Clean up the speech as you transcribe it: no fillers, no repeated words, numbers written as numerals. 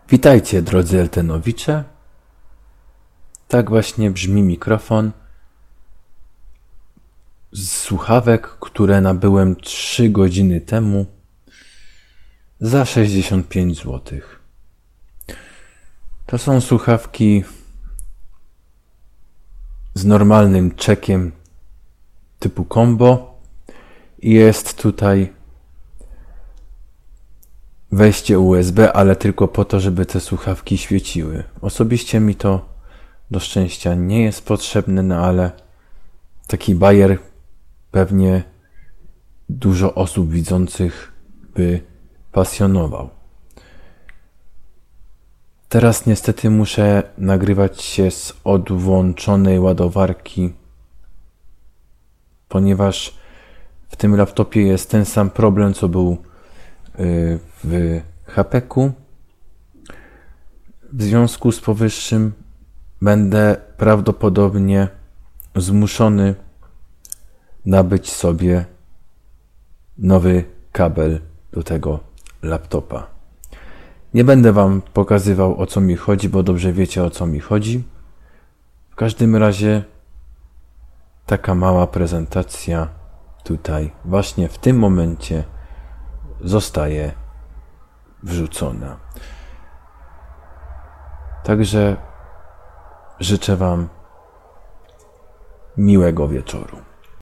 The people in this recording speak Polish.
Witajcie, drodzy Eltenowicze. Tak właśnie brzmi mikrofon z słuchawek, które nabyłem 3 godziny temu za 65 zł. To są słuchawki z normalnym czekiem typu combo i jest tutaj wejście USB, ale tylko po to, żeby te słuchawki świeciły. Osobiście mi to do szczęścia nie jest potrzebne, no ale taki bajer pewnie dużo osób widzących by pasjonował. Teraz niestety muszę nagrywać się z odłączonej ładowarki, ponieważ w tym laptopie jest ten sam problem, co był w HP-ku. W związku z powyższym będę prawdopodobnie zmuszony nabyć sobie nowy kabel do tego laptopa. Nie będę Wam pokazywał, o co mi chodzi, bo dobrze wiecie, o co mi chodzi. W każdym razie taka mała prezentacja tutaj właśnie w tym momencie zostaje wrzucona. Także życzę Wam miłego wieczoru.